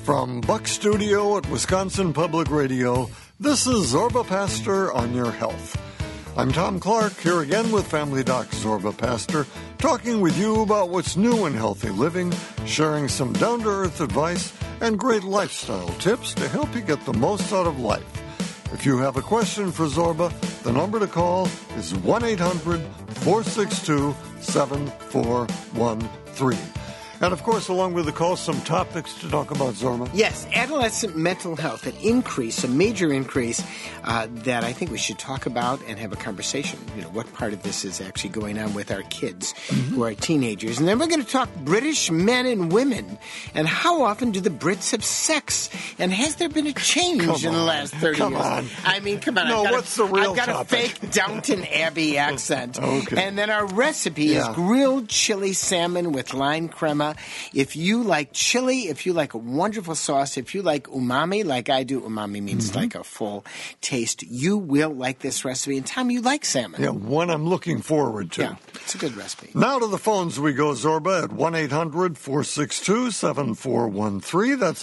From Buck Studio at Wisconsin Public Radio, this is Zorba Pastor on Your Health. I'm Tom Clark, here again with Family Doc Zorba Pastor, talking with you about what's new in healthy living, sharing some down-to-earth advice, and great lifestyle tips to help you get the most out of life. If you have a question for Zorba, the number to call is 1-800-462-7413. And, of course, along with the call, some topics to talk about, Zorba. Yes, adolescent mental health, a major increase that I think we should talk about and have a conversation. You know, what part of this is actually going on with our kids who are teenagers. And then we're going to talk British men and women and how often do the Brits have sex? And has there been a change in the last 30 years? I mean, come on. No, what's the real topic? I've got a fake Downton Abbey accent. Okay. And then our recipe is grilled chili salmon with lime crema. If you like chili, if you like a wonderful sauce, if you like umami, like I do, umami means like a full taste, you will like this recipe. And Tom, you like salmon. Yeah, one I'm looking forward to. Yeah, it's a good recipe. Now to the phones we go, Zorba, at 1-800-462-7413. That's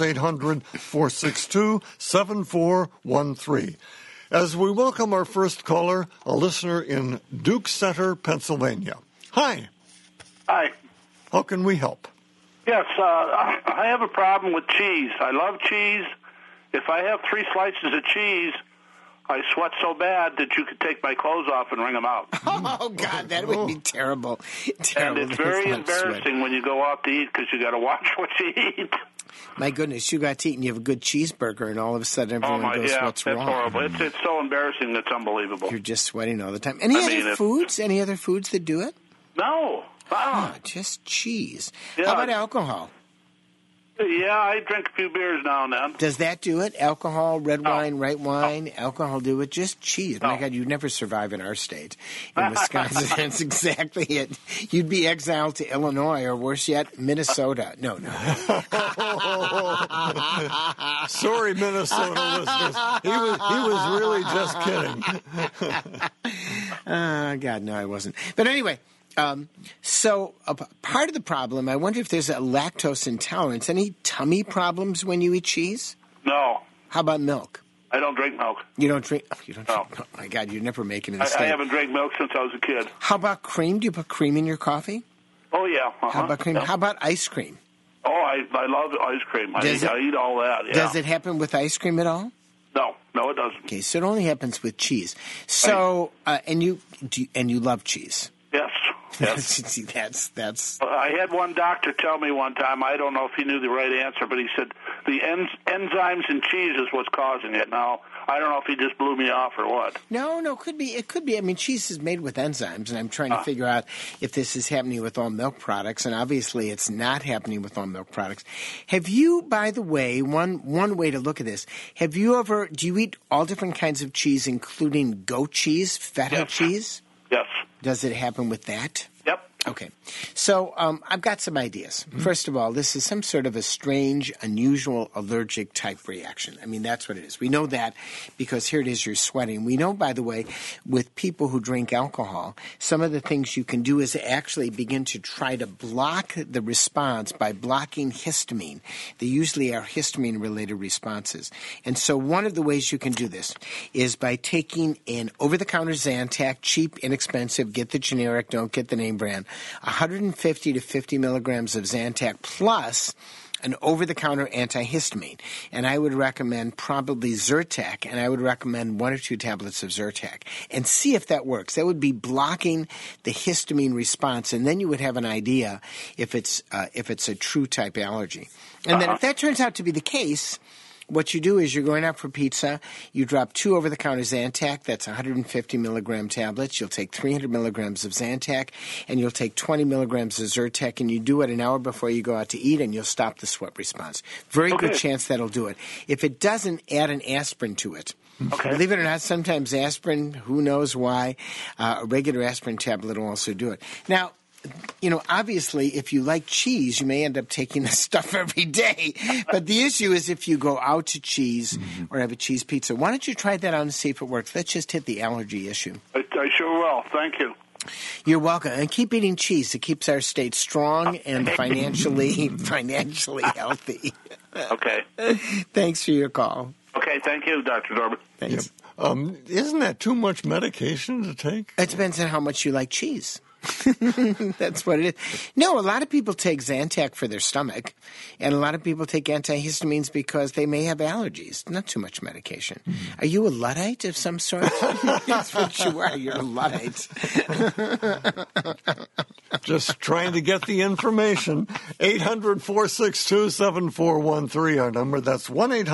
800-462-7413. As we welcome our first caller, a listener in Duke Center, Pennsylvania. Hi. Hi. How can we help? Yes, I have a problem with cheese. I love cheese. If I have 3 slices of cheese, I sweat so bad that you could take my clothes off and wring them out. Oh, God, that would be terrible. And it's very embarrassing when you go out to eat because you got to watch what you eat. My goodness, you got to eat and you have a good cheeseburger and all of a sudden everyone goes, what's wrong? It's horrible. It's so embarrassing, it's unbelievable. You're just sweating all the time. Any other foods that do it? No. Oh, just cheese. Yeah. How about alcohol? Yeah, I drink a few beers now and then. Does that do it? Alcohol, red wine, white wine, alcohol do it? Just cheese. My God, you'd never survive in our state. In Wisconsin, that's exactly it. You'd be exiled to Illinois or worse yet, Minnesota. No. Sorry, Minnesota listeners. He was really just kidding. God, no, I wasn't. But anyway... So part of the problem, I wonder if there's a lactose intolerance. Any tummy problems when you eat cheese? No. How about milk? I don't drink milk. You don't drink? You don't no. drink milk? Oh, my God, you're never making a mistake. I haven't drank milk since I was a kid. How about cream? Do you put cream in your coffee? Oh, yeah. How about cream? Yeah. How about ice cream? Oh, I love ice cream. I eat all that, yeah. Does it happen with ice cream at all? No, it doesn't. Okay, so it only happens with cheese. So, and you love cheese? Yes. See, that's. I had one doctor tell me one time, I don't know if he knew the right answer, but he said the enzymes in cheese is what's causing it. Now, I don't know if he just blew me off or what. No, it could be. I mean, cheese is made with enzymes, and I'm trying to figure out if this is happening with all milk products, and obviously it's not happening with all milk products. Have you, by the way, one way to look at this, do you eat all different kinds of cheese, including goat cheese, feta cheese? Yes. Does it happen with that? Yep. Okay. So I've got some ideas. First of all, this is some sort of a strange, unusual allergic type reaction. I mean, that's what it is. We know that because here it is, you're sweating. We know, by the way, with people who drink alcohol, some of the things you can do is actually begin to try to block the response by blocking histamine. They usually are histamine-related responses. And so one of the ways you can do this is by taking an over-the-counter Zantac, cheap, inexpensive, get the generic, don't get the name brand, 150 to 50 milligrams of Zantac plus an over-the-counter antihistamine. And I would recommend probably Zyrtec, and I would recommend 1 or 2 tablets of Zyrtec. And see if that works. That would be blocking the histamine response, and then you would have an idea if it's a true type allergy. And then if that turns out to be the case, what you do is you're going out for pizza. You drop 2 over-the-counter Zantac. That's 150 milligram tablets. You'll take 300 milligrams of Zantac, and you'll take 20 milligrams of Zyrtec, and you do it an hour before you go out to eat, and you'll stop the sweat response. Very good chance that'll do it. If it doesn't, add an aspirin to it. Okay. Believe it or not, sometimes aspirin, who knows why, a regular aspirin tablet will also do it. Now, you know, obviously, if you like cheese, you may end up taking this stuff every day. But the issue is if you go out to cheese or have a cheese pizza. Why don't you try that out and see if it works? Let's just hit the allergy issue. I sure will. Thank you. You're welcome. And keep eating cheese. It keeps our state strong and financially healthy. Okay. Thanks for your call. Okay, thank you, Dr. Zorba. Thanks. Isn't that too much medication to take? It depends on how much you like cheese. That's what it is. No, a lot of people take Zantac for their stomach, and a lot of people take antihistamines because they may have allergies. Not too much medication. Mm-hmm. Are you a Luddite of some sort? That's what you are. You're a Luddite. Just trying to get the information. 800-462-7413, our number. That's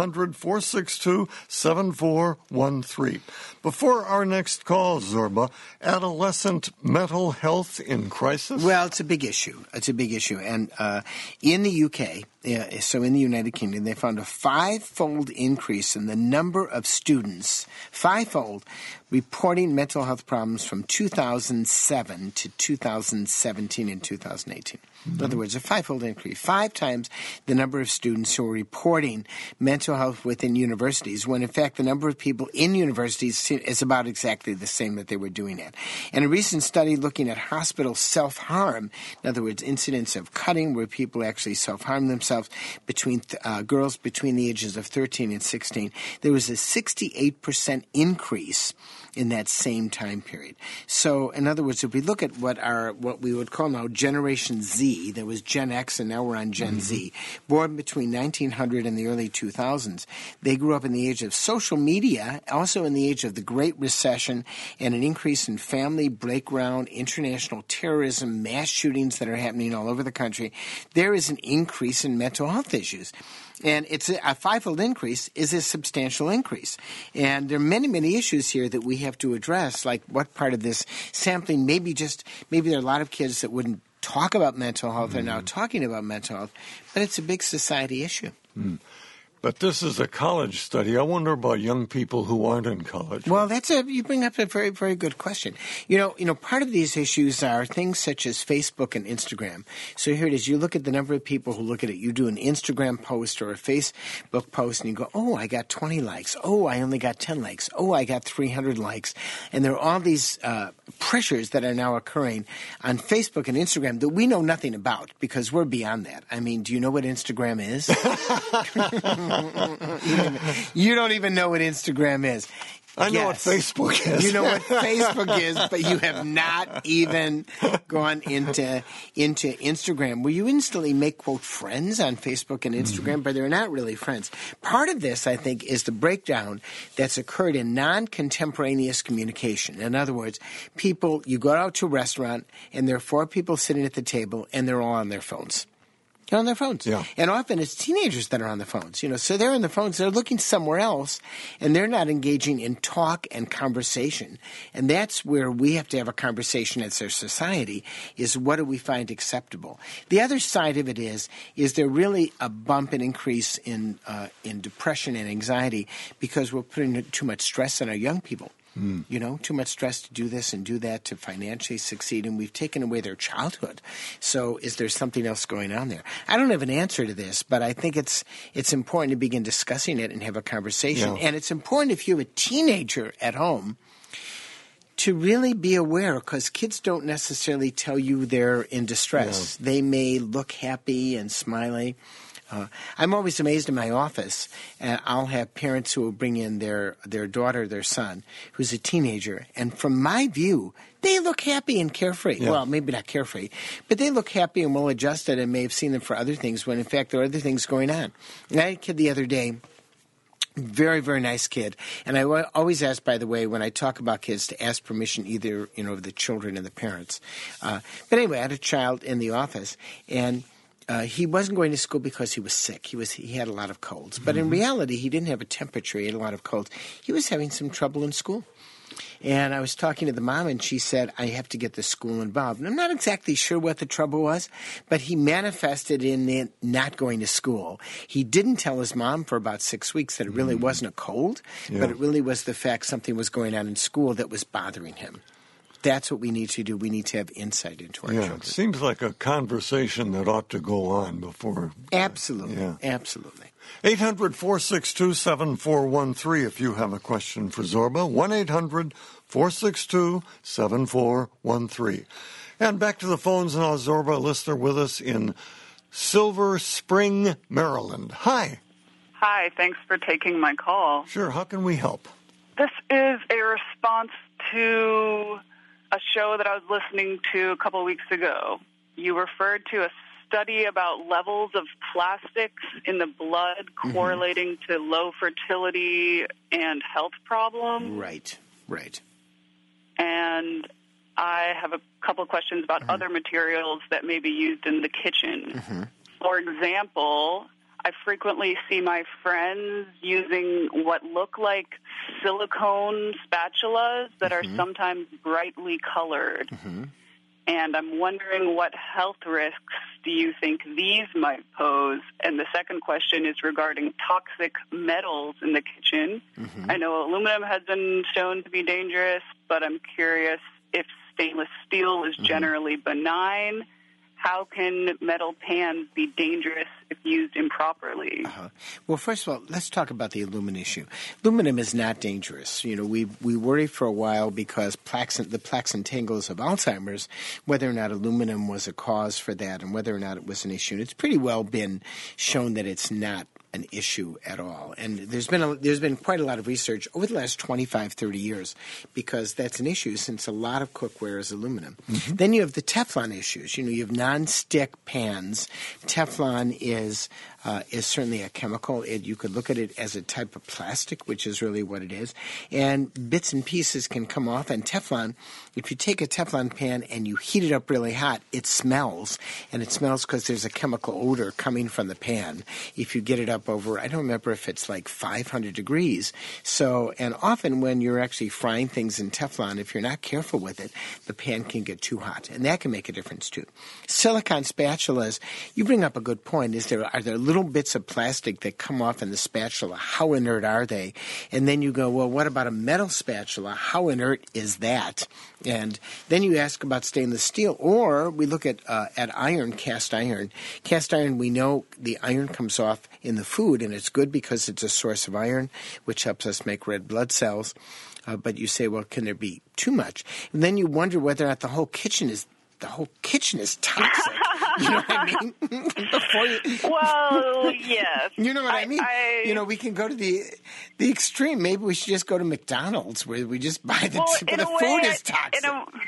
1-800-462-7413. Before our next call, Zorba, adolescent mental health in crisis? Well, it's a big issue. It's a big issue. And in the UK, so in the United Kingdom, they found a 5-fold increase in the number of students, 5-fold, reporting mental health problems from 2007 to 2017 and 2018. Mm-hmm. In other words, a 5-fold increase, 5 times the number of students who are reporting mental health within universities, when in fact the number of people in universities is about exactly the same that they were doing it. And a recent study looking at hospital self-harm, in other words, incidents of cutting where people actually self-harm themselves between girls between the ages of 13 and 16, there was a 68% increase in that same time period. So, in other words, if we look at what we would call now Generation Z, there was Gen X and now we're on Gen Z, born between 1900 and the early 2000s, they grew up in the age of social media, also in the age of the Great Recession, and an increase in family breakdown, international terrorism, mass shootings that are happening all over the country. There is an increase in mental health issues. And it's a 5-fold increase is a substantial increase. And there are many, many issues here that we have to address, like what part of this sampling, maybe there are a lot of kids that wouldn't talk about mental health are now talking about mental health, but it's a big society issue. Mm. But this is a college study. I wonder about young people who aren't in college. Well, you bring up a very, very good question. You know, part of these issues are things such as Facebook and Instagram. So here it is. You look at the number of people who look at it. You do an Instagram post or a Facebook post, and you go, oh, I got 20 likes. Oh, I only got 10 likes. Oh, I got 300 likes. And there are all these pressures that are now occurring on Facebook and Instagram that we know nothing about because we're beyond that. I mean, do you know what Instagram is? You don't even know what Instagram is. I know what Facebook is. You know what Facebook is, but you have not even gone into Instagram, where you instantly make, quote, friends on Facebook and Instagram, but they're not really friends. Part of this, I think, is the breakdown that's occurred in non-contemporaneous communication. In other words, you go out to a restaurant, and there are 4 people sitting at the table, and they're all on their phones. They're on their phones. Yeah. And often it's teenagers that are on the phones. So they're on the phones, they're looking somewhere else, and they're not engaging in talk and conversation. And that's where we have to have a conversation as a society, is what do we find acceptable? The other side of it is there really a bump and increase in depression and anxiety because we're putting too much stress on our young people. Too much stress to do this and do that to financially succeed, and we've taken away their childhood. So is there something else going on there? I don't have an answer to this, but I think it's important to begin discussing it and have a conversation. Yeah. And it's important if you have a teenager at home to really be aware, because kids don't necessarily tell you they're in distress. Yeah. They may look happy and smiley. I'm always amazed in my office. I'll have parents who will bring in their daughter, their son, who's a teenager. And from my view, they look happy and carefree. Yeah. Well, maybe not carefree, but they look happy and well-adjusted and may have seen them for other things when, in fact, there are other things going on. And I had a kid the other day, very, very nice kid. And I always ask, by the way, when I talk about kids, to ask permission either, of the children and the parents. But anyway, I had a child in the office, and he wasn't going to school because he was sick. He had a lot of colds. But in reality, he didn't have a temperature. He had a lot of colds. He was having some trouble in school. And I was talking to the mom, and she said, I have to get the school involved. And I'm not exactly sure what the trouble was, but he manifested in it not going to school. He didn't tell his mom for about 6 weeks that it really wasn't a cold, but it really was the fact something was going on in school that was bothering him. That's what we need to do. We need to have insight into our children. It seems like a conversation that ought to go on before. Absolutely. Absolutely. 800-462-7413 if you have a question for Zorba. 1-800-462-7413. And back to the phones now. Zorba, a listener with us in Silver Spring, Maryland. Hi. Hi, thanks for taking my call. Sure, how can we help? This is a response to a show that I was listening to a couple of weeks ago. You referred to a study about levels of plastics in the blood correlating to low fertility and health problems. Right. And I have a couple of questions about other materials that may be used in the kitchen. For example, I frequently see my friends using what look like silicone spatulas that are sometimes brightly colored. And I'm wondering what health risks do you think these might pose? And the second question is regarding toxic metals in the kitchen. I know aluminum has been shown to be dangerous, but I'm curious if stainless steel is generally benign. How can metal pans be dangerous if used improperly? Well, first of all, let's talk about the aluminum issue. Aluminum is not dangerous. You know, we worried for a while because the plaques and tangles of Alzheimer's, whether or not aluminum was a cause for that and whether or not it was an issue. And it's pretty well been shown that it's not an issue at all. And there's been quite a lot of research over the last 25, 30 years because that's an issue since a lot of cookware is aluminum. Then you have the Teflon issues. You know, you have non-stick pans. Teflon is certainly a chemical. You could look at it as a type of plastic, which is really what it is. And bits and pieces can come off. And Teflon, if you take a Teflon pan and you heat it up really hot, it smells. And it smells because there's a chemical odor coming from the pan. If you get it up over, I don't remember if it's like 500 degrees. So, and often when you're actually frying things in Teflon, if you're not careful with it, the pan can get too hot. And that can make a difference too. Silicone spatulas, you bring up a good point. Are there little bits of plastic that come off in the spatula? How inert are they? And then you go, well, what about a metal spatula? How inert is that? And then you ask about stainless steel, or we look at iron, cast iron. Cast iron, we know the iron comes off in the food, and it's good because it's a source of iron, which helps us make red blood cells. But you say, well, can there be too much? And then you wonder whether or not the whole kitchen is toxic. You know what I mean? Well, yes. You know what I mean? You know, we can go to the extreme. Maybe we should just go to McDonald's where we just buy the food is toxic.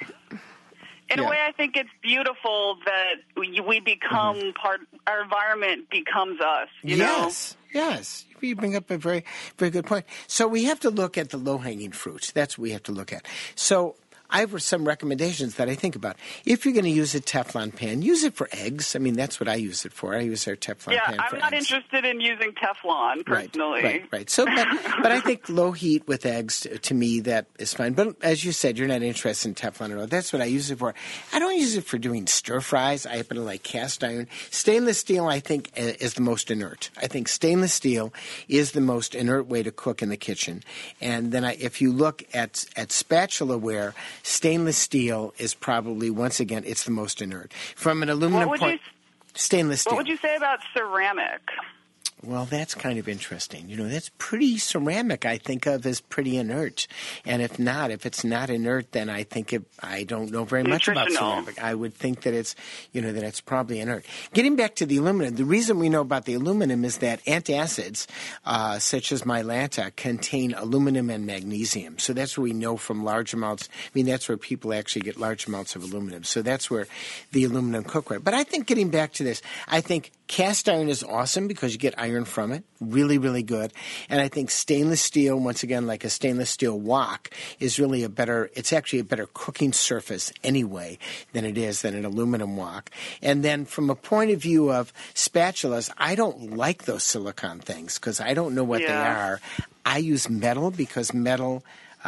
In a way, I think it's beautiful that we become our environment becomes us, you know? Yes. You bring up a very, very good point. So we have to look at the low-hanging fruit. That's what we have to look at. So I have some recommendations that I think about. If you're going to use a Teflon pan, use it for eggs. I mean, that's what I use it for. I use our Teflon pan for eggs. Yeah, I'm not interested in using Teflon, personally. Right. So, but I think low heat with eggs, to me, that is fine. But as you said, you're not interested in Teflon at all. That's what I use it for. I don't use it for doing stir-fries. I happen to like cast iron. Stainless steel, I think, is the most inert. I think stainless steel is the most inert way to cook in the kitchen. And then if you look at spatula ware, stainless steel is probably, once again, it's the most inert. From an aluminum point, stainless steel. What would you say about ceramic? Well, that's kind of interesting. You know, that's pretty ceramic, I think of as pretty inert. And if it's not inert, then I think I don't know very much about ceramic. I would think that it's probably inert. Getting back to the aluminum, the reason we know about the aluminum is that antacids, such as Mylanta, contain aluminum and magnesium. So that's where we know from large amounts. I mean, that's where people actually get large amounts of aluminum. So that's where the aluminum cookware. But I think getting back to this, I think cast iron is awesome because you get iron from it. Really, really good. And I think stainless steel, once again, like a stainless steel wok, is really it's actually a better cooking surface anyway than it is than an aluminum wok. And then from a point of view of spatulas, I don't like those silicone things because I don't know what they are. I use metal because metal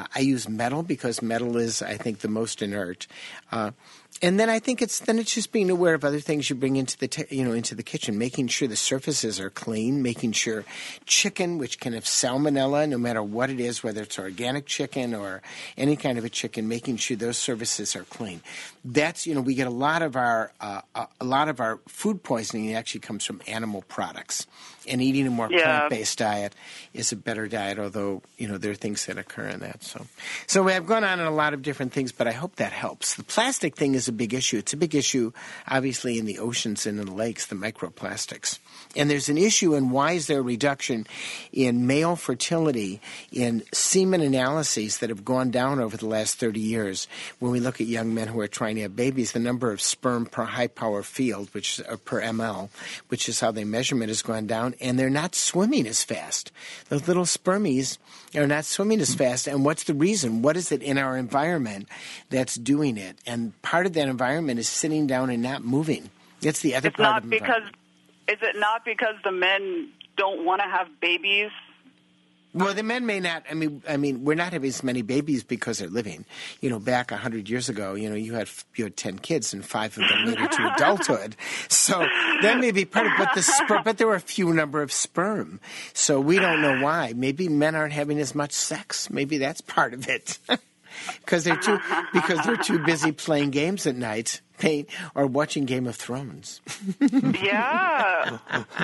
is, I think, the most inert. And then I think it's just being aware of other things you bring into the kitchen, making sure the surfaces are clean, making sure chicken, which can have salmonella, no matter what it is, whether it's organic chicken or any kind of a chicken, making sure those surfaces are clean. That's we get a lot of our food poisoning actually comes from animal products, and eating a more plant-based diet is a better diet. Although there are things that occur in that. So I've gone on a lot of different things, but I hope that helps. The plastic thing is is a big issue. It's a big issue, obviously, in the oceans and in the lakes, the microplastics. And there's an issue in why is there a reduction in male fertility in semen analyses that have gone down over the last 30 years. When we look at young men who are trying to have babies, the number of sperm per high-power field, which is, per ml, which is how they measurement, has gone down, and they're not swimming as fast. Those little spermies are not swimming as fast. And what's the reason? What is it in our environment that's doing it? And part of that environment is sitting down and not moving. That's the other part of the environment. Is it not because the men don't want to have babies? Well, the men may not. I mean, we're not having as many babies because they're living. You know, back 100 years ago, you had 10 kids and 5 of them made it to adulthood. So that may be part of it. But there were a few number of sperm. So we don't know why. Maybe men aren't having as much sex. Maybe that's part of it. Because they're too busy playing games at night, or watching Game of Thrones. Yeah.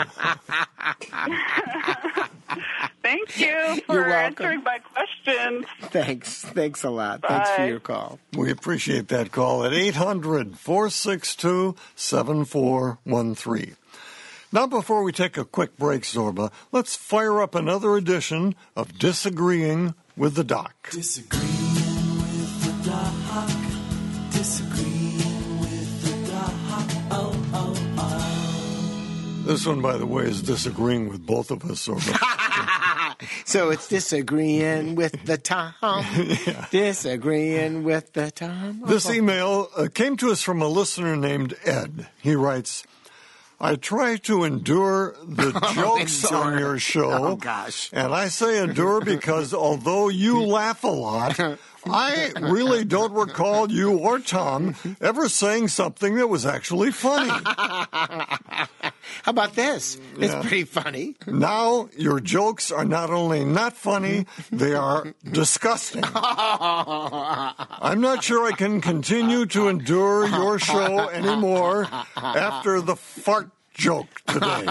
Thank you for answering my questions. Thanks a lot. Bye. Thanks for your call. We appreciate that call at 800-462-7413. Now, before we take a quick break, Zorba, let's fire up another edition of Disagreeing with the Doc. Disagreeing with the Doc. Disagreeing with the Doc. Oh, oh, oh. This one, by the way, is disagreeing with both of us, Zorba. So it's disagreeing with the Tom. Yeah. Disagreeing with the Tom. This email came to us from a listener named Ed. He writes, I try to endure the jokes on your show. Oh, gosh. And I say endure because although you laugh a lot, I really don't recall you or Tom ever saying something that was actually funny. How about this? It's pretty funny. Now your jokes are not only not funny, they are disgusting. I'm not sure I can continue to endure your show anymore after the fart joke today.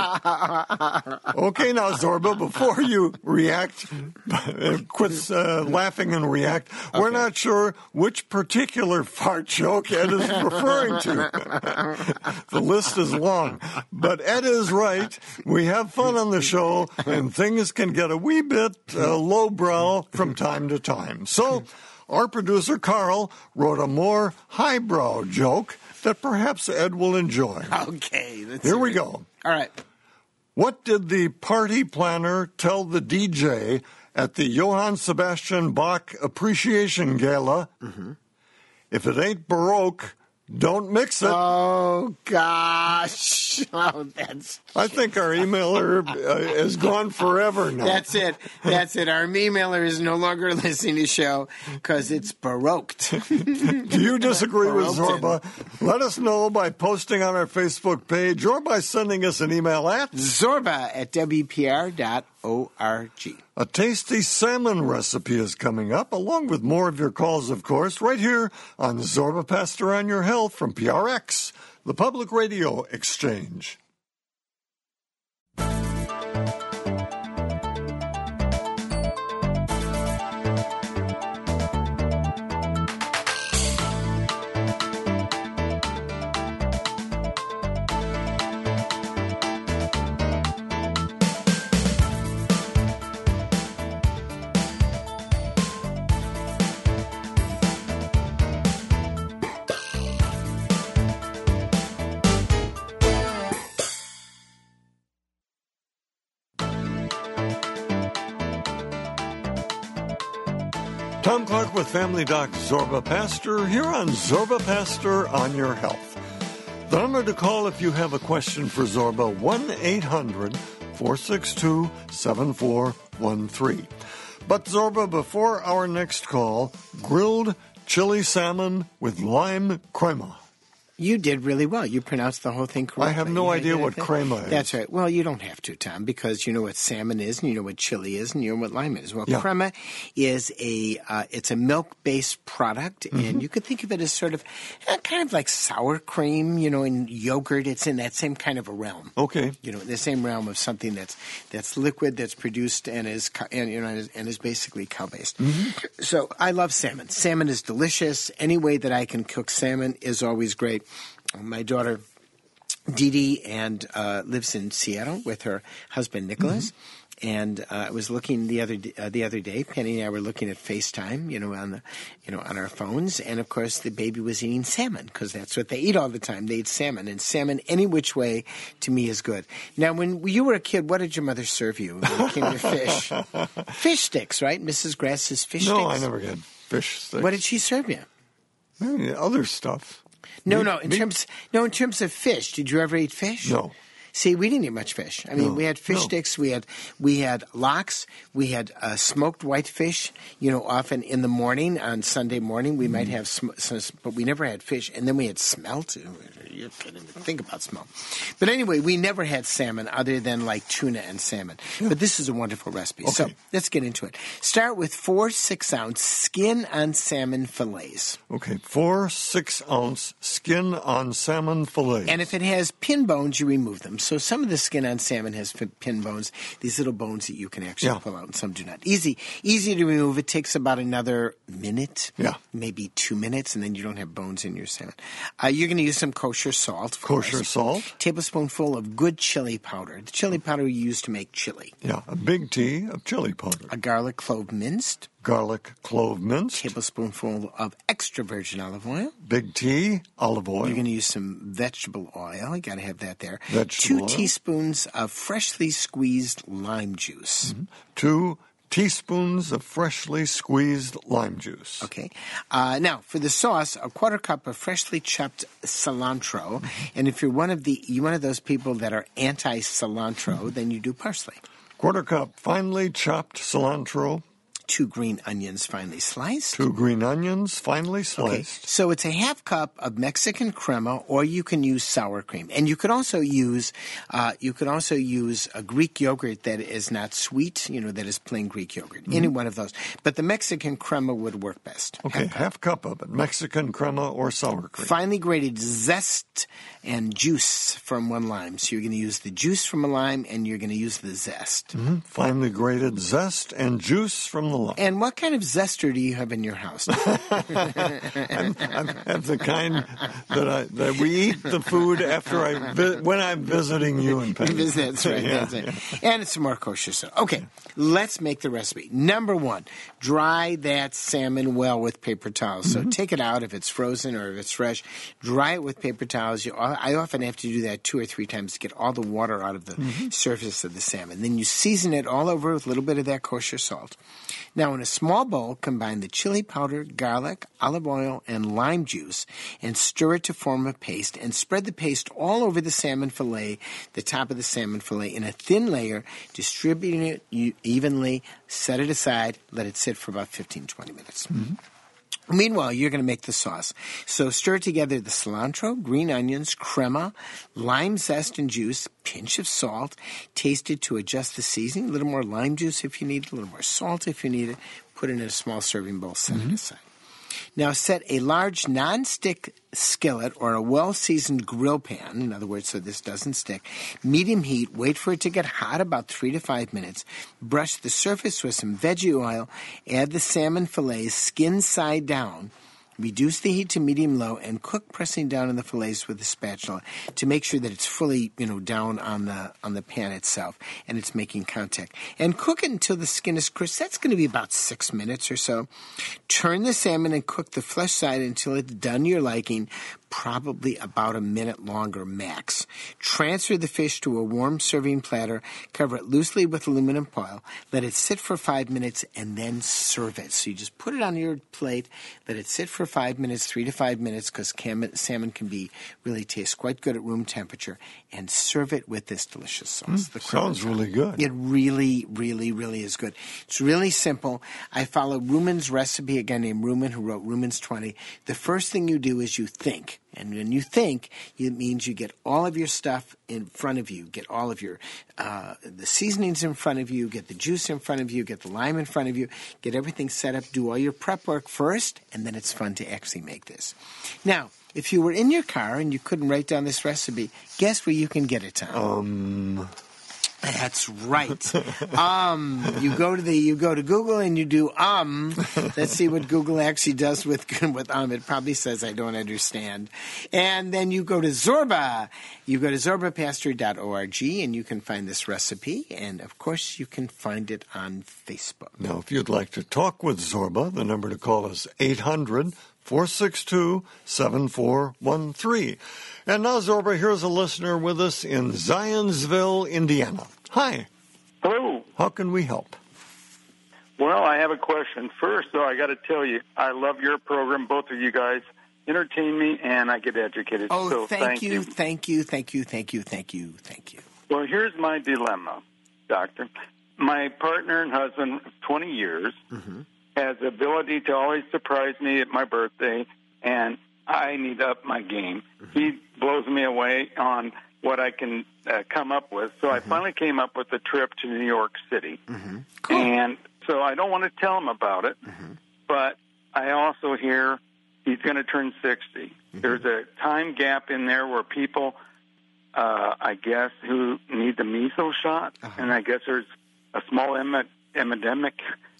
Okay, now, Zorba, before you react, quit laughing and react, we're not sure which particular fart joke Ed is referring to. The list is long. But Ed is right. We have fun on the show, and things can get a wee bit lowbrow from time to time. So our producer, Carl, wrote a more highbrow joke that perhaps Ed will enjoy. Okay. Here we go. All right. What did the party planner tell the DJ at the Johann Sebastian Bach Appreciation Gala? Mm-hmm. If it ain't Baroque, don't mix it. Oh, gosh. Oh, that's... I think our emailer is gone forever now. That's it. Our emailer is no longer listening to the show because it's baroqued. Do you disagree with Zorba? Let us know by posting on our Facebook page or by sending us an email at zorba@wpr.org. A tasty salmon recipe is coming up, along with more of your calls, of course, right here on Zorba Pastor on Your Health from PRX, the Public Radio Exchange. Tom Clark with Family Doc Zorba Pastor here on Zorba Pastor on Your Health. The number to call if you have a question for Zorba, 1-800-462-7413. But Zorba, before our next call, grilled chili salmon with lime crema. You did really well. You pronounced the whole thing correctly. I have no idea what crema is. That's right. Well, you don't have to, Tom, because you know what salmon is, and you know what chili is, and you know what lime is. Well, Yeah. crema is it's a milk-based product, and you could think of it as sort of kind of like sour cream, in yogurt. It's in that same kind of a realm. Okay. In the same realm of something that's liquid, that's produced, and is basically cow-based. So I love salmon. Salmon is delicious. Any way that I can cook salmon is always great. My daughter Dee Dee lives in Seattle with her husband Nicholas, and I was looking the other day. Penny and I were looking at FaceTime, on our phones, and of course the baby was eating salmon because that's what they eat all the time. They eat salmon, and salmon any which way to me is good. Now, when you were a kid, what did your mother serve you when it came to fish? Fish sticks, right? Mrs. Grass's fish sticks. No, I never get fish sticks. What did she serve you? Maybe other stuff. No. In terms of fish, did you ever eat fish? No. See, we didn't eat much fish. I mean, No, we had fish no. sticks. We had lox. We had smoked whitefish. Often in the morning on Sunday morning we might have, but we never had fish. And then we had smelt. You couldn't even think about smelt. But anyway, we never had salmon other than like tuna and salmon. Yeah. But this is a wonderful recipe. Okay. So let's get into it. Start with 4 6-ounce skin on salmon fillets. Okay, 4 6-ounce skin on salmon fillets. And if it has pin bones, you remove them. So some of the skin on salmon has pin bones, these little bones that you can actually pull out, and some do not. Easy to remove. It takes about another minute, maybe 2 minutes, and then you don't have bones in your salmon. You're going to use some kosher salt. Kosher salt. Tablespoonful of good chili powder. The chili powder you use to make chili. Yeah, a big tea of chili powder. A garlic clove minced. Garlic clove minced. Tablespoonful of extra virgin olive oil. Big tea olive oil. You're going to use some vegetable oil. You got to have that there. Vegetable 2 oil. teaspoons of freshly squeezed lime juice. 2 teaspoons of freshly squeezed lime juice. Okay. Now, for the sauce, a 1/4 cup of freshly chopped cilantro. And if you're one of those people that are anti-cilantro, then you do parsley. 1/4 cup finely chopped cilantro. 2 green onions finely sliced. 2 green onions finely Okay, sliced. so it's a 1/2 cup of Mexican crema, or you can use sour cream, and you could also use a Greek yogurt that is not sweet, that is plain Greek yogurt. Any one of those, but the Mexican crema would work best. Okay, 1/2 cup of it. Mexican crema or sour cream. Finely grated zest and juice from 1 lime. So you're going to use the juice from a lime, and you're going to use the zest. Finely grated zest and juice from the lime. And what kind of zester do you have in your house? I have the kind that we eat the food after when I'm visiting you in Penn. That's right. That's right. And it's some more kosher stuff. Okay, let's make the recipe. Number 1, dry that salmon well with paper towels. So take it out if it's frozen or if it's fresh. Dry it with paper towels. I often have to do that 2 or 3 times to get all the water out of the surface of the salmon. Then you season it all over with a little bit of that kosher salt. Now, in a small bowl, combine the chili powder, garlic, olive oil, and lime juice, and stir it to form a paste, and spread the paste all over the salmon fillet, the top of the salmon fillet, in a thin layer, distributing it evenly, set it aside, let it sit for about 15-20 minutes. Meanwhile, you're going to make the sauce. So stir together the cilantro, green onions, crema, lime zest and juice, pinch of salt, taste it to adjust the seasoning, a little more lime juice if you need it, a little more salt if you need it. Put it in a small serving bowl, set it aside. Now set a large non-stick skillet or a well-seasoned grill pan, in other words, so this doesn't stick, medium heat, wait for it to get hot about 3 to 5 minutes, brush the surface with some veggie oil, add the salmon fillets skin side down, reduce the heat to medium-low, and cook pressing down on the fillets with a spatula to make sure that it's fully, down on the pan itself and it's making contact. And cook it until the skin is crisp. That's going to be about 6 minutes or so. Turn the salmon and cook the flesh side until it's done your liking, probably about a minute longer max. Transfer the fish to a warm serving platter, cover it loosely with aluminum foil, let it sit for 5 minutes, and then serve it. So you just put it on your plate, let it sit for 5 minutes, 3 to 5 minutes, because salmon can really taste quite good at room temperature, and serve it with this delicious sauce. Sounds really good. It really, really, really is good. It's really simple. I follow Rumen's recipe, a guy named Rumen who wrote Rumen's 20. The first thing you do is you think. And when you think, it means you get all of your stuff in front of you, get all of your the seasonings in front of you, get the juice in front of you, get the lime in front of you, get everything set up, do all your prep work first, and then it's fun to actually make this. Now, if you were in your car and you couldn't write down this recipe, guess where you can get it, Tom? That's right. You go to Google and you do Let's see what Google actually does with It probably says I don't understand. And then you go to Zorba. You go to zorbapastor.org and you can find this recipe. And of course, you can find it on Facebook. Now, if you'd like to talk with Zorba, the number to call is 800-462-7413. And now, Zorba, here's a listener with us in Zionsville, Indiana. Hi. Hello. How can we help? Well, I have a question. First, though, I got to tell you, I love your program. Both of you guys entertain me, and I get educated. Oh, so thank you. Well, here's my dilemma, Doctor. My partner and husband of 20 years has the ability to always surprise me at my birthday, and I need to up my game. He blows me away on what I can come up with. So I finally came up with a trip to New York City. Cool. And so I don't want to tell him about it, but I also hear he's going to turn 60. There's a time gap in there where people, I guess, who need the measles shot, and I guess there's a small epidemic.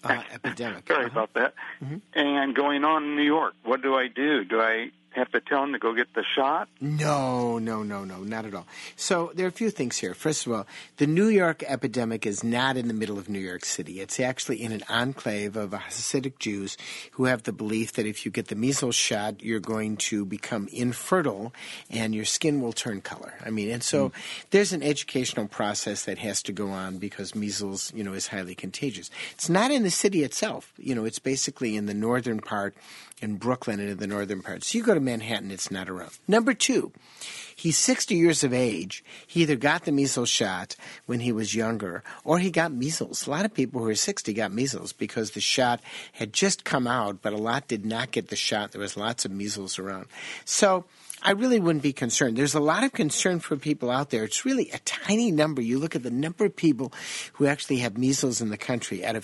Sorry about that. And going on in New York. What do I do? Do I have to tell him to go get the shot? No, not at all. So there are a few things here. First of all, the New York epidemic is not in the middle of New York City. It's actually in an enclave of Hasidic Jews who have the belief that if you get the measles shot, you're going to become infertile and your skin will turn color. And so there's an educational process that has to go on because measles, is highly contagious. It's not in the city itself. It's basically in the northern part, in Brooklyn and in the northern part. So you go to Manhattan, it's not around. Number two, he's 60 years of age. He either got the measles shot when he was younger or he got measles. A lot of people who are 60 got measles because the shot had just come out, but a lot did not get the shot. There was lots of measles around. So I really wouldn't be concerned. There's a lot of concern for people out there. It's really a tiny number. You look at the number of people who actually have measles in the country. Out of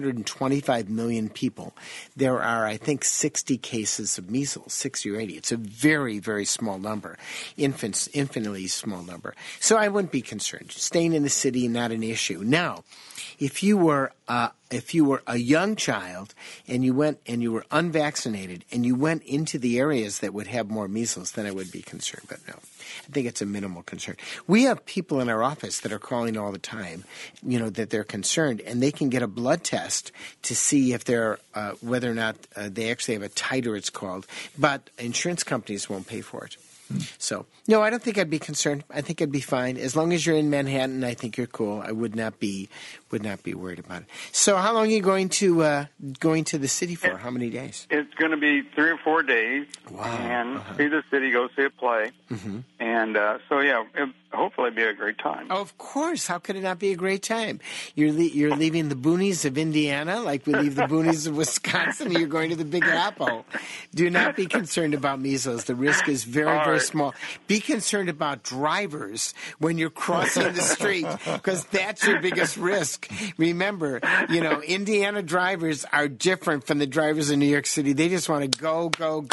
325 million people, there are, I think, 60 cases of measles, 60 or 80. It's a very, very small number, infinitely small number. So I wouldn't be concerned. Staying in the city, not an issue. Now, if you were a young child and you went and you were unvaccinated and you went into the areas that would have more measles, then I would be concerned. But no, I think it's a minimal concern. We have people in our office that are calling all the time, that they're concerned, and they can get a blood test to see if they're whether or not they actually have a titer, it's called, but insurance companies won't pay for it. So, no, I don't think I'd be concerned. I think I'd be fine. As long as you're in Manhattan, I think you're cool. I would not be worried about it. So how long are you going to the city for? How many days? It's going to be 3 or 4 days. Wow. And see the city, go see a play. And hopefully it'll be a great time. Oh, of course. How could it not be a great time? You're leaving the boonies of Indiana like we leave the boonies of Wisconsin. You're going to the Big Apple. Do not be concerned about measles. The risk is very, very small. Be concerned about drivers when you're crossing the street because that's your biggest risk. Remember, Indiana drivers are different from the drivers in New York City. They just want to go,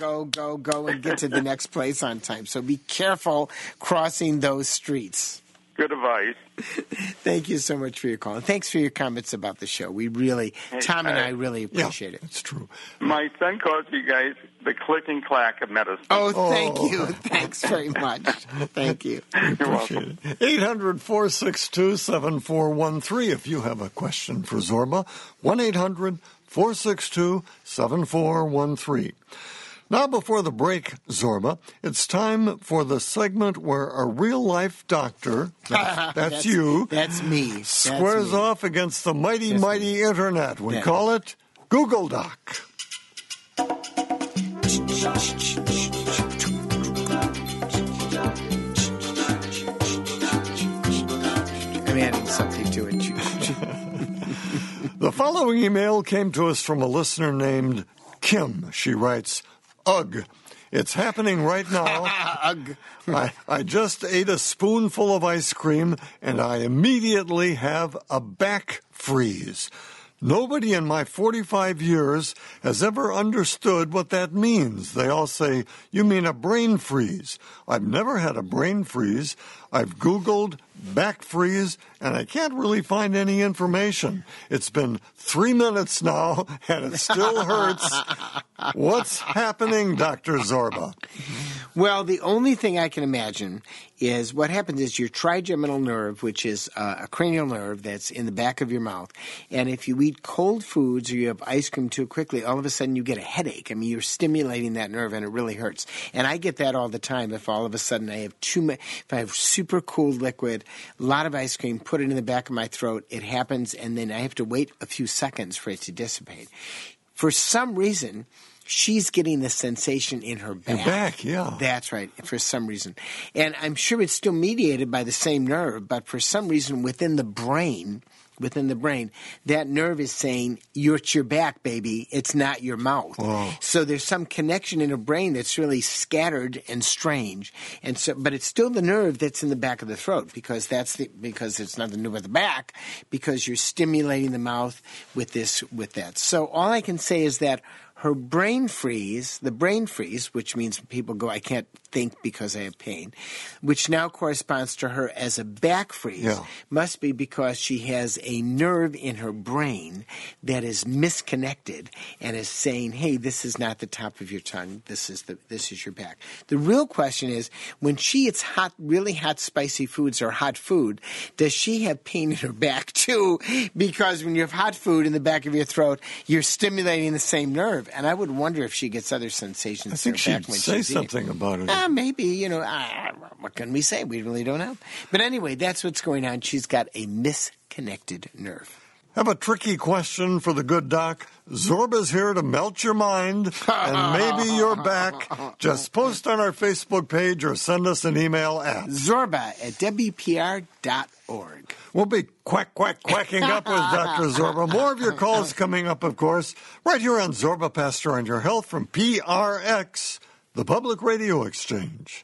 and get to the next place on time. So be careful crossing those streets. Good advice. Thank you so much for your call. And thanks for your comments about the show. Tom and I really appreciate it. It's true. My son calls you guys the click and clack of medicine. Oh, thank you. Thanks very much. Thank you. You're welcome. 800-462-7413 if you have a question for Zorba. 1-800-462-7413. Now, before the break, Zorba, it's time for the segment where a real-life doctor, that's you, that's me, squares off against the mighty Internet. We call it Google Doc. I'm adding something to it. The following email came to us from a listener named Kim. She writes, Ugh. It's happening right now. I just ate a spoonful of ice cream, and I immediately have a back freeze. Nobody in my 45 years has ever understood what that means. They all say, you mean a brain freeze. I've never had a brain freeze. I've Googled back freeze, and I can't really find any information. It's been 3 minutes now, and it still hurts. What's happening, Dr. Zorba? Well, the only thing I can imagine is what happens is your trigeminal nerve, which is a cranial nerve that's in the back of your mouth, and if you eat cold foods or you have ice cream too quickly, all of a sudden you get a headache. I mean, you're stimulating that nerve, and it really hurts. And I get that all the time if all of a sudden I have if I have super cool liquid, a lot of ice cream, put it in the back of my throat, it happens, and then I have to wait a few seconds for it to dissipate. For some reason, she's getting the sensation in her back. Your back, yeah. That's right, for some reason. And I'm sure it's still mediated by the same nerve, but for some reason within the brain, that nerve is saying, it's your back, baby. It's not your mouth. Wow. So there's some connection in her brain that's really scattered and strange. And so, but it's still the nerve that's in the back of the throat because it's nothing to do with the back, because you're stimulating the mouth with that. So all I can say is that her brain freeze, which means people go, I can't think because I have pain, which now corresponds to her as a back freeze, must be because she has a nerve in her brain that is misconnected and is saying, hey, this is not the top of your tongue, this is your back. The real question is, when she eats really hot, spicy foods or hot food, does she have pain in her back too? Because when you have hot food in the back of your throat, you're stimulating the same nerve. And I would wonder if she gets other sensations. I think she'd say something about it. Maybe, what can we say? We really don't know. But anyway, that's what's going on. She's got a misconnected nerve. Have a tricky question for the good doc? Zorba's here to melt your mind and maybe your back. Just post on our Facebook page or send us an email at zorba@wpr.org. We'll be quacking up with Dr. Zorba. More of your calls coming up, of course, right here on Zorba Pastor on Your Health from PRX, the Public Radio Exchange.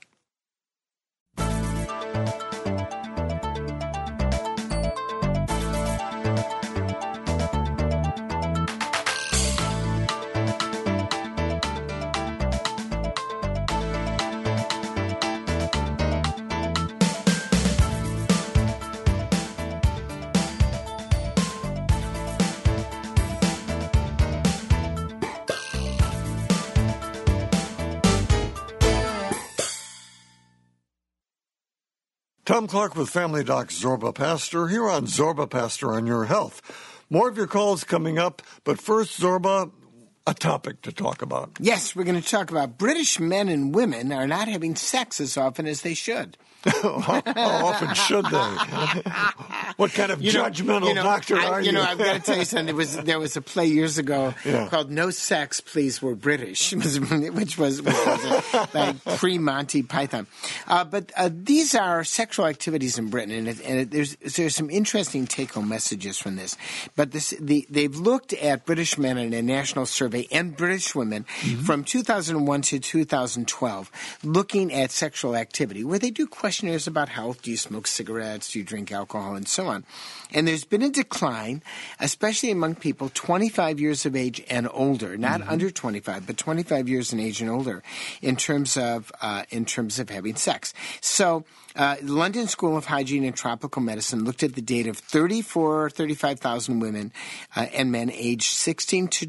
Tom Clark with Family Doc Zorba Pastor here on Zorba Pastor on Your Health. More of your calls coming up, but first, Zorba, a topic to talk about. Yes, we're going to talk about British men and women are not having sex as often as they should. How often should they? What kind of judgmental doctor are you? I've got to tell you something. There was a play years ago called "No Sex, Please, We're British," which was like pre-Monty Python. But these are sexual activities in Britain, and there's some interesting take-home messages from this. But they've looked at British men in a national survey and British women from 2001 to 2012, looking at sexual activity, where they do questionnaires about health. Do you smoke cigarettes? Do you drink alcohol? And so on. And there's been a decline, especially among people 25 years of age and older, not under 25, but 25 years in age and older, in terms of having sex. So London School of Hygiene and Tropical Medicine looked at the data of 35,000 women and men aged 16 to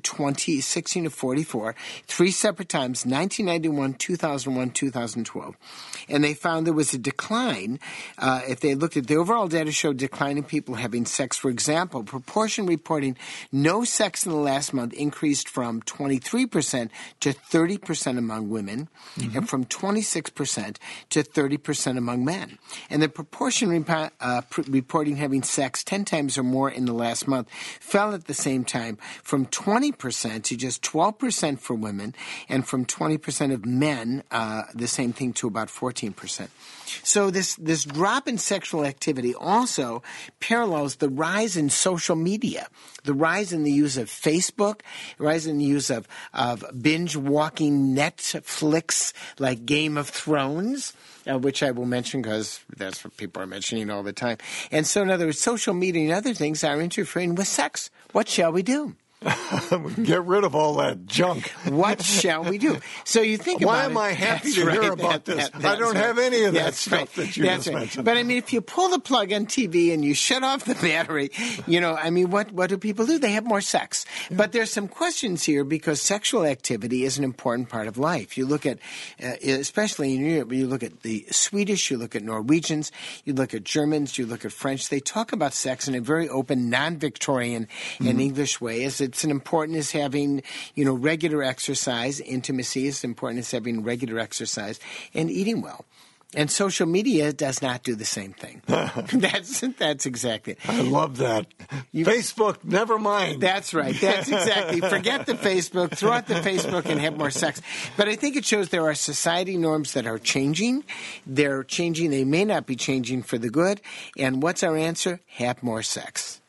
44, three separate times, 1991, 2001, 2012. And they found there was a decline. If they looked at the overall data, showed decline in people having sex. For example, proportion reporting no sex in the last month increased from 23% to 30% among women, and from 26% to 30% among men. And the proportion reporting having sex 10 times or more in the last month fell at the same time from 20% to just 12% for women, and from 20% of men, the same thing, to about 14%. So this drop in sexual activity also parallels the rise in social media, the rise in the use of Facebook, the rise in the use of binge-walking Netflix like Game of Thrones, which I will mention because that's what people are mentioning all the time. And so, in other words, social media and other things are interfering with sex. What shall we do? Get rid of all that junk. What shall we do? So you think about it. Why am I happy to hear about this? I don't have any of that stuff that you just mentioned. But I mean, if you pull the plug on TV and you shut off the battery, I mean, what do people do? They have more sex. Yeah. But there's some questions here because sexual activity is an important part of life. You look at, especially in Europe, you look at the Swedish, you look at Norwegians, you look at Germans, you look at French. They talk about sex in a very open, non-Victorian and English way. It's an important as having, regular exercise. Intimacy is important as having regular exercise and eating well. And social media does not do the same thing. That's exactly it. I love that. Facebook, never mind. That's right. That's exactly. Forget the Facebook. Throw out the Facebook and have more sex. But I think it shows there are society norms that are changing. They're changing. They may not be changing for the good. And what's our answer? Have more sex.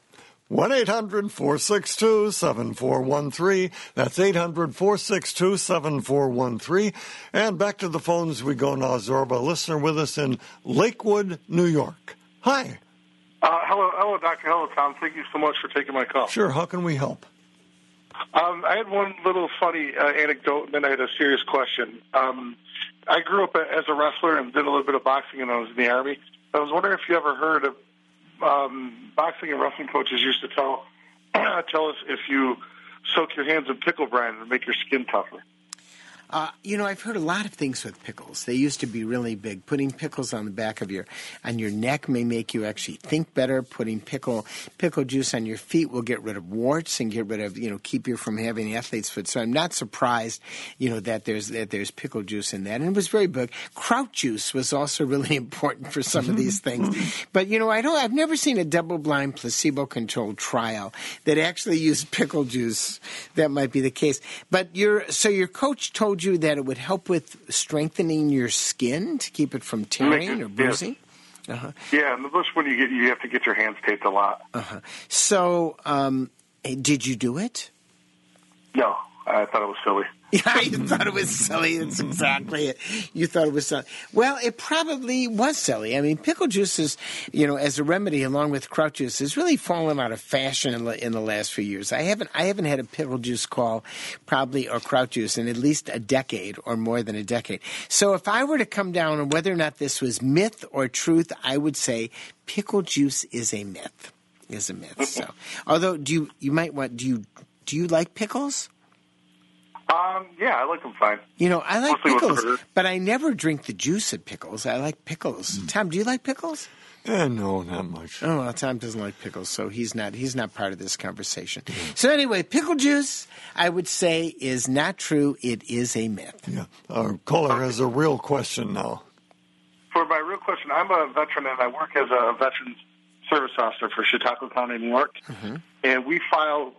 1-800-462-7413. That's 800-462-7413. And back to the phones we go now. Zorba, listener with us in Lakewood, New York. Hi. Hello, Doctor. Hello, Tom. Thank you so much for taking my call. Sure. How can we help? I had one little funny anecdote, and then I had a serious question. I grew up as a wrestler and did a little bit of boxing when I was in the Army. I was wondering if you ever heard of boxing and wrestling coaches used to tell us if you soak your hands in pickle brine and make your skin tougher. I've heard a lot of things with pickles. They used to be really big. Putting pickles on the back of your neck may make you actually think better. Putting pickle juice on your feet will get rid of warts and get rid of, keep you from having athlete's foot. So I'm not surprised, that there's pickle juice in that. And it was very big. Kraut juice was also really important for some of these things. But, I've never seen a double-blind placebo-controlled trial that actually used pickle juice. That might be the case. But your coach told you that it would help with strengthening your skin to keep it from tearing or bruising? Yes. Uh-huh. Yeah, and the bush when you have to get your hands taped a lot. Uh-huh. So, did you do it? No, I thought it was silly. Yeah, you thought it was silly. That's exactly it. You thought it was silly. Well, it probably was silly. I mean, pickle juice is, as a remedy along with kraut juice, has really fallen out of fashion in the last few years. I haven't had a pickle juice call or kraut juice in at least a decade or more than a decade. So if I were to come down on whether or not this was myth or truth, I would say pickle juice is a myth. So, although do you like pickles? Yeah, I like them fine. I like pickles, but I never drink the juice of pickles. I like pickles. Tom, do you like pickles? No, not much. Oh, well, Tom doesn't like pickles, so he's not part of this conversation. So anyway, pickle juice, I would say, is not true. It is a myth. Yeah. Our caller has a real question now. For my real question, I'm a veteran, and I work as a veterans service officer for Chautauqua County, New York, and we file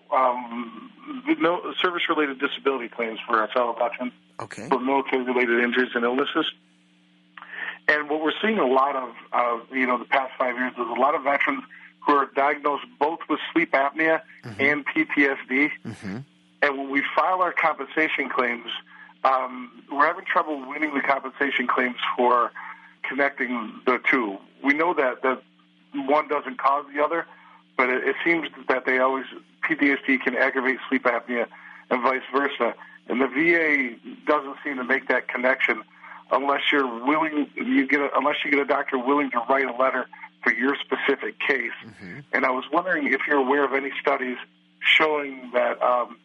service-related disability claims for our fellow veterans for military-related injuries and illnesses. And what we're seeing a lot of, the past 5 years is a lot of veterans who are diagnosed both with sleep apnea and PTSD. And when we file our compensation claims, we're having trouble winning the compensation claims for connecting the two. We know that one doesn't cause the other, but it seems that PTSD can aggravate sleep apnea and vice versa. And the VA doesn't seem to make that connection unless you get a doctor willing to write a letter for your specific case. And I was wondering if you're aware of any studies showing that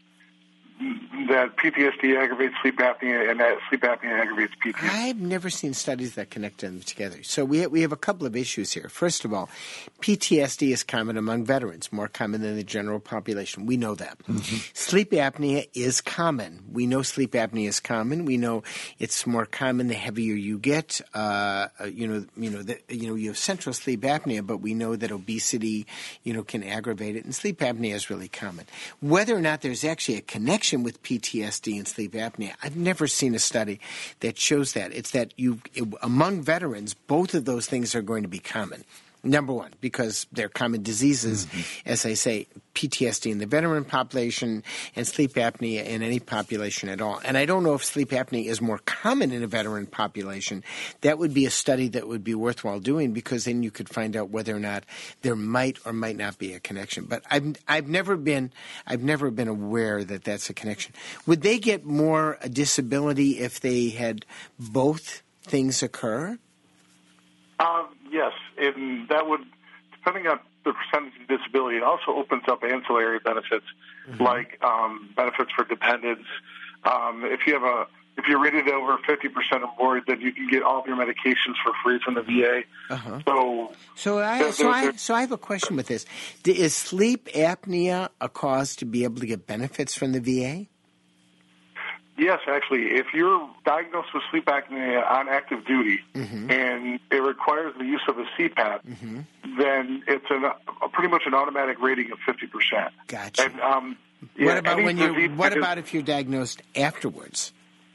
PTSD aggravates sleep apnea and that sleep apnea aggravates PTSD. I've never seen studies that connect them together. So we have a couple of issues here. First of all, PTSD is common among veterans, more common than the general population. We know that. Sleep apnea is common. We know sleep apnea is common. We know it's more common the heavier you get. You have central sleep apnea, but we know that obesity, can aggravate it, and sleep apnea is really common. Whether or not there's actually a connection with PTSD and sleep apnea, I've never seen a study that shows that. It's that among veterans, both of those things are going to be common. Number one, because they're common diseases, as I say, PTSD in the veteran population and sleep apnea in any population at all. And I don't know if sleep apnea is more common in a veteran population. That would be a study that would be worthwhile doing, because then you could find out whether or not there might or might not be a connection. But I've never been aware that that's a connection. Would they get more a disability if they had both things occur? Yes, and that would, depending on the percentage of disability, it also opens up ancillary benefits, like benefits for dependents. If you're rated over 50% or more, then you can get all of your medications for free from the VA. So I have a question with this. Is sleep apnea a cause to be able to get benefits from the VA? Yes, actually. If you're diagnosed with sleep apnea on active duty and it requires the use of a CPAP, then it's pretty much an automatic rating of 50%. Gotcha. And, what about if you're diagnosed afterwards?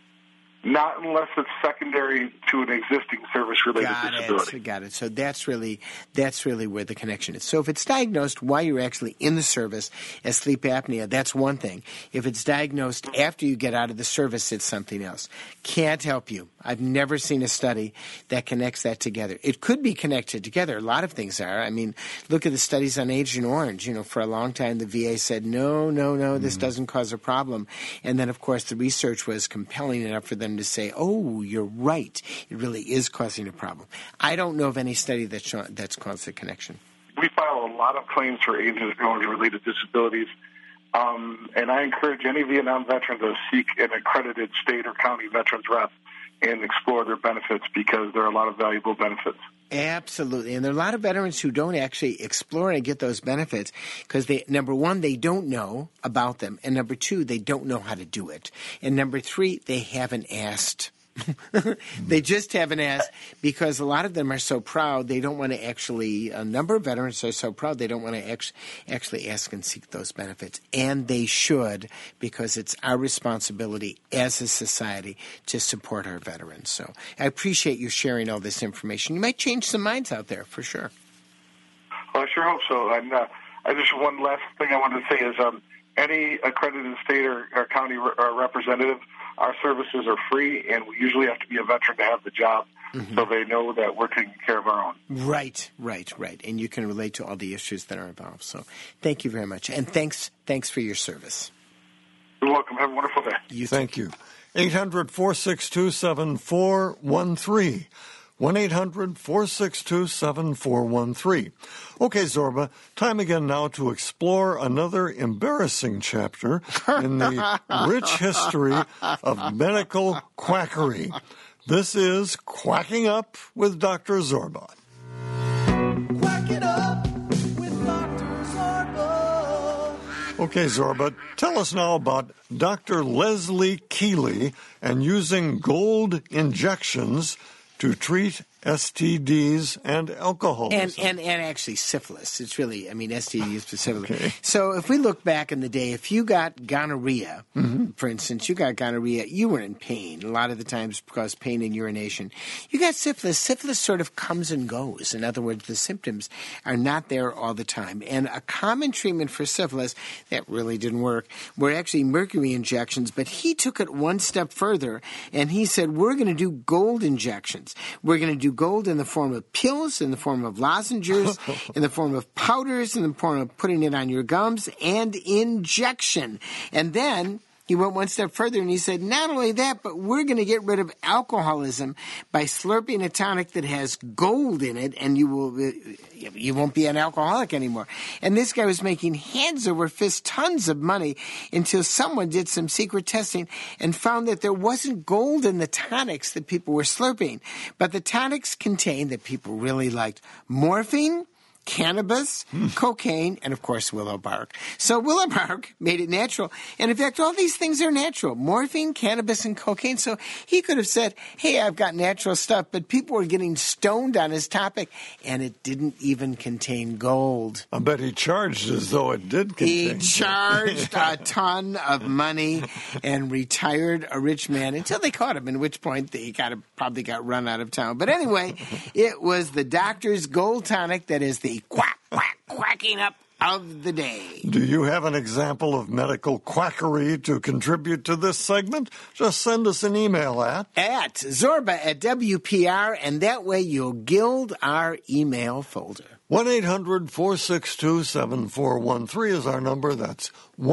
Not unless it's secondary to an existing service-related disability. Got it. So that's really where the connection is. So if it's diagnosed while you're actually in the service as sleep apnea, that's one thing. If it's diagnosed after you get out of the service, it's something else. Can't help you. I've never seen a study that connects that together. It could be connected together. A lot of things are. I mean, look at the studies on Agent Orange. You know, for a long time the VA said, no, this doesn't cause a problem. And then, of course, the research was compelling enough for them to say, oh, you're right. It really is causing a problem. I don't know of any study that's caused the connection. We file a lot of claims for Agent Orange-related disabilities. And I encourage any Vietnam veteran to seek an accredited state or county veterans rep and explore their benefits, because there are a lot of valuable benefits. Absolutely. And there are a lot of veterans who don't actually explore and get those benefits because, number one, they don't know about them. And number two, they don't know how to do it. And number three, they haven't asked. They just haven't asked, because a lot of them are so proud they don't want to actually, a number of veterans are so proud they don't want to actually ask and seek those benefits. And they should, because it's our responsibility as a society to support our veterans. So I appreciate you sharing all this information. You might change some minds out there, for sure. Well, I sure hope so. And I just, one last thing I wanted to say is any accredited state or county representative, our services are free, and we usually have to be a veteran to have the job, so they know that we're taking care of our own. Right. And you can relate to all the issues that are involved. So thank you very much. And thanks for your service. You're welcome. Have a wonderful day. Thank you. 800-462-7413. 1-800-462-7413. Okay, Zorba, time again now to explore another embarrassing chapter in the rich history of medical quackery. This is Quacking Up with Dr. Zorba. Quacking Up with Dr. Zorba. Okay, Zorba, tell us now about Dr. Leslie Keeley and using gold injections to treat STDs and alcoholism. And actually syphilis. It's really, STDs specifically. Okay. So if we look back in the day, if you got gonorrhea, for instance, you were in pain. A lot of the times because pain and urination. You got syphilis. Syphilis sort of comes and goes. In other words, the symptoms are not there all the time. And a common treatment for syphilis that really didn't work were actually mercury injections. But he took it one step further, and he said, we're going to do gold injections. We're going to do gold in the form of pills, in the form of lozenges, in the form of powders, in the form of putting it on your gums, and injection. And then he went one step further and he said, not only that, but we're going to get rid of alcoholism by slurping a tonic that has gold in it, and you won't be an alcoholic anymore. And this guy was making hands over fist tons of money until someone did some secret testing and found that there wasn't gold in the tonics that people were slurping. But the tonics contained, that people really liked, morphine, cannabis, cocaine, and of course willow bark. So willow bark made it natural. And in fact, all these things are natural. Morphine, cannabis, and cocaine. So he could have said, hey, I've got natural stuff, but people were getting stoned on his topic, and it didn't even contain gold. I bet he charged as though it did contain He charged a ton of money and retired a rich man until they caught him, at which point he probably got run out of town. But anyway, it was the doctor's gold tonic that is the quacking up of the day. Do you have an example of medical quackery to contribute to this segment? Just send us an email at Zorba@WPR, and that way you'll gild our email folder. 1-800-462-7413 is our number. That's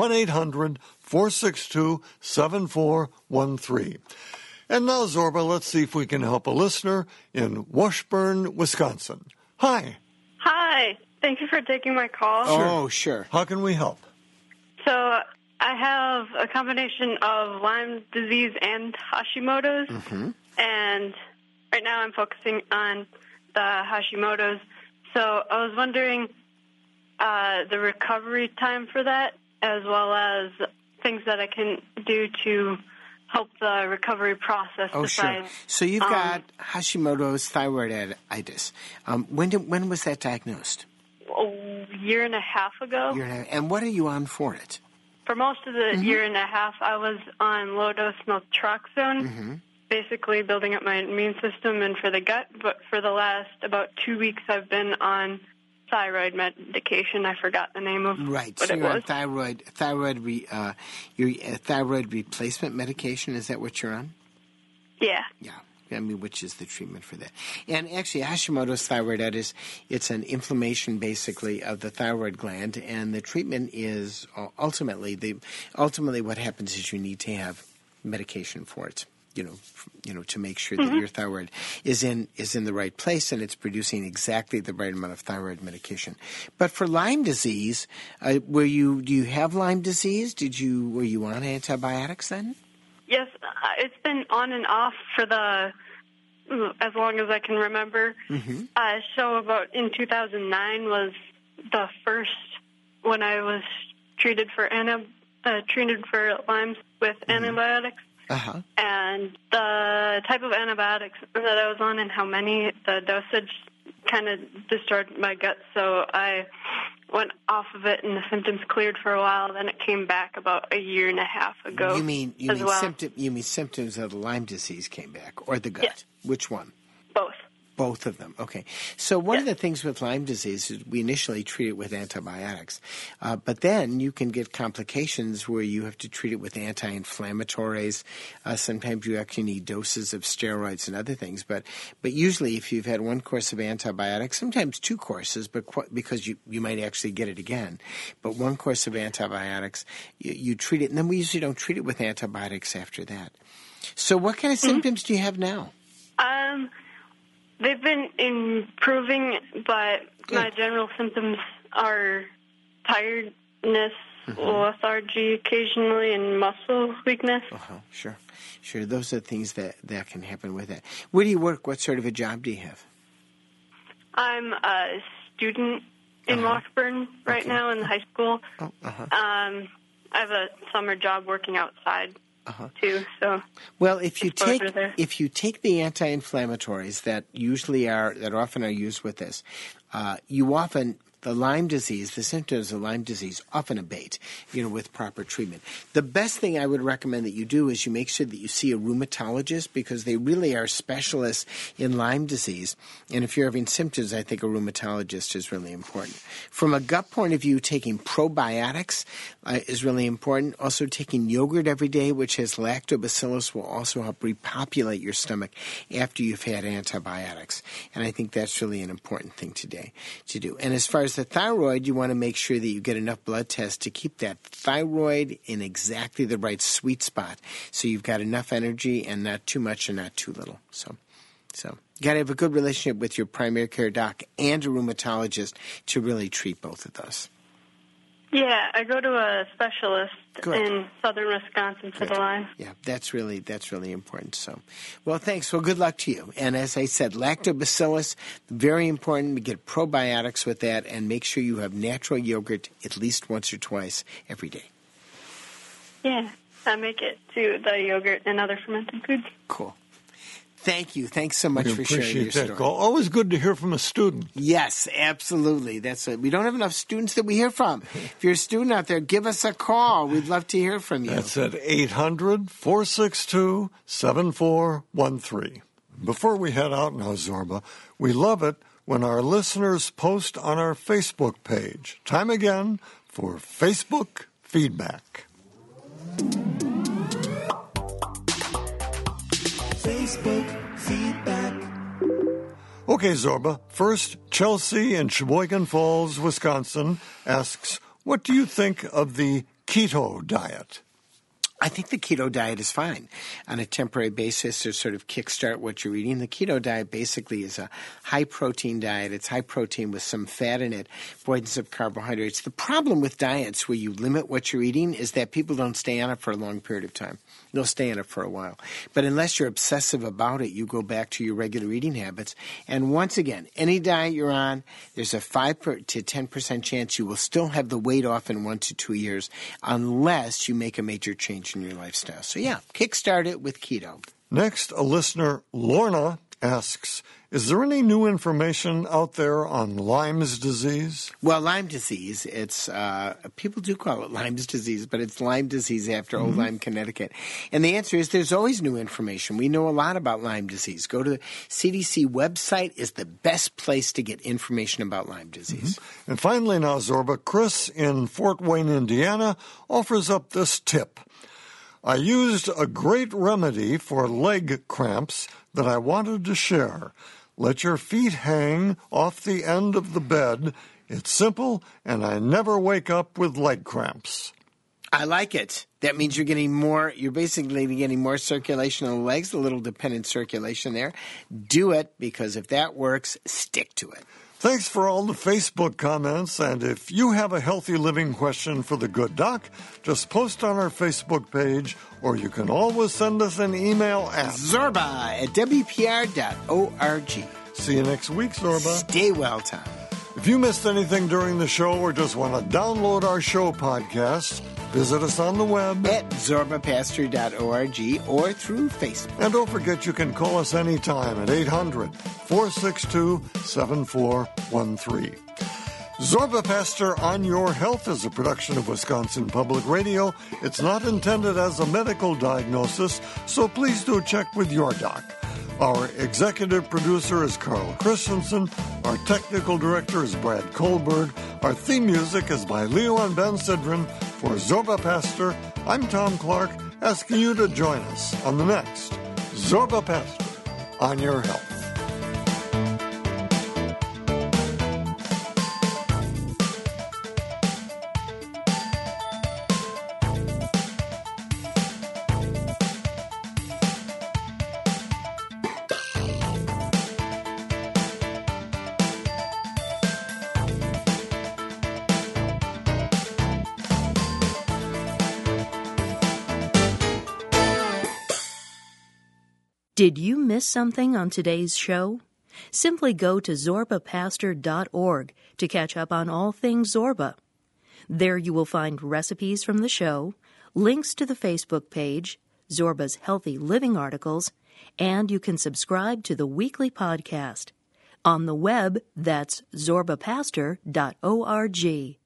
1-800-462-7413. And now, Zorba, let's see if we can help a listener in Washburn, Wisconsin. Hi. Hi. Thank you for taking my call. Oh, sure. How can we help? So I have a combination of Lyme disease and Hashimoto's, and right now I'm focusing on the Hashimoto's. So I was wondering the recovery time for that, as well as things that I can do to help the recovery process. Oh, sure. So you've got Hashimoto's thyroiditis. When was that diagnosed? A year and a half ago. And what are you on for it? For most of the year and a half, I was on low-dose naltrexone, basically building up my immune system and for the gut. But for the last about 2 weeks, I've been on thyroid medication. I forgot the name of what it you're was. On your thyroid replacement medication. Is that what you're on? Yeah. Yeah. I mean, which is the treatment for that. And actually, Hashimoto's thyroiditis, it's an inflammation, basically, of the thyroid gland, and the treatment is ultimately what happens is you need to have medication for it. To make sure that your thyroid is in the right place and it's producing exactly the right amount of thyroid medication. But for Lyme disease, do you have Lyme disease? Were you on antibiotics then? Yes, it's been on and off for as long as I can remember. So about in 2009 was the first when I was treated for Lyme with antibiotics. And the type of antibiotics that I was on and how many, the dosage kind of destroyed my gut. So I went off of it and the symptoms cleared for a while. Then it came back about a year and a half ago. You mean symptoms of Lyme disease came back, or the gut? Yes. Which one? Both. Both of them. Okay. So one of the things with Lyme disease is we initially treat it with antibiotics, but then you can get complications where you have to treat it with anti-inflammatories. Sometimes you actually need doses of steroids and other things. But usually if you've had one course of antibiotics, sometimes two courses, because you might actually get it again. But one course of antibiotics, you treat it, and then we usually don't treat it with antibiotics after that. So what kind of symptoms do you have now? They've been improving, but my general symptoms are tiredness, lethargy occasionally, and muscle weakness. Sure. Those are things that can happen with that. Where do you work? What sort of a job do you have? I'm a student in Washburn right now in the high school. I have a summer job working outside. Too, so well, if you take the anti-inflammatories that often are used with this, the Lyme disease, the symptoms of Lyme disease often abate, with proper treatment. The best thing I would recommend that you do is you make sure that you see a rheumatologist, because they really are specialists in Lyme disease. And if you're having symptoms, I think a rheumatologist is really important. From a gut point of view, taking probiotics is really important. Also, taking yogurt every day, which has lactobacillus, will also help repopulate your stomach after you've had antibiotics. And I think that's really an important thing today to do. And as far as the thyroid, you want to make sure that you get enough blood tests to keep that thyroid in exactly the right sweet spot, so you've got enough energy and not too much and not too little. So you got to have a good relationship with your primary care doc and a rheumatologist to really treat both of those. Yeah, I go to a specialist in southern Wisconsin for the Lyme. Yeah, that's really important. So, well, thanks. Well, good luck to you. And as I said, lactobacillus, very important. We get probiotics with that, and make sure you have natural yogurt at least once or twice every day. Yeah, I make it to the yogurt and other fermented foods. Cool. Thank you. Thanks so much for sharing your story. Always good to hear from a student. Yes, absolutely. We don't have enough students that we hear from. If you're a student out there, give us a call. We'd love to hear from you. That's at 800-462-7413. Before we head out now, Zorba, we love it when our listeners post on our Facebook page. Time again for Facebook feedback. Facebook feedback. Okay, Zorba. First, Chelsea in Sheboygan Falls, Wisconsin asks, what do you think of the keto diet? I think the keto diet is fine on a temporary basis to sort of kickstart what you're eating. The keto diet basically is a high-protein diet. It's high protein with some fat in it, avoidance of carbohydrates. The problem with diets where you limit what you're eating is that people don't stay on it for a long period of time. They'll stay on it for a while. But unless you're obsessive about it, you go back to your regular eating habits. And once again, any diet you're on, there's a 5 to 10% chance you will still have the weight off in 1 to 2 years unless you make a major change in your lifestyle. So yeah, kickstart it with keto. Next, a listener, Lorna, asks, is there any new information out there on Lyme's disease? Well, Lyme disease, it's people do call it Lyme's disease, but it's Lyme disease after Old Lyme, Connecticut. And the answer is there's always new information. We know a lot about Lyme disease. Go to the CDC website is the best place to get information about Lyme disease. And finally now, Zorba, Chris in Fort Wayne, Indiana, offers up this tip. I used a great remedy for leg cramps that I wanted to share. Let your feet hang off the end of the bed. It's simple, and I never wake up with leg cramps. I like it. That means you're basically getting more circulation on the legs, a little dependent circulation there. Do it, because if that works, stick to it. Thanks for all the Facebook comments, and if you have a healthy living question for the Good Doc, just post on our Facebook page, or you can always send us an email at zorba@wpr.org. See you next week, Zorba. Stay well, Tom. If you missed anything during the show or just want to download our show podcast, visit us on the web at zorbapastor.org or through Facebook. And don't forget you can call us anytime at 800-462-7413. Zorba Pastor on Your Health is a production of Wisconsin Public Radio. It's not intended as a medical diagnosis, so please do check with your doc. Our executive producer is Carl Christensen. Our technical director is Brad Colbert. Our theme music is by Leo and Ben Sidran. For Zorba Pastor, I'm Tom Clark, asking you to join us on the next Zorba Pastor on Your Health. Did you miss something on today's show? Simply go to zorbapastor.org to catch up on all things Zorba. There you will find recipes from the show, links to the Facebook page, Zorba's Healthy Living articles, and you can subscribe to the weekly podcast. On the web, that's zorbapastor.org.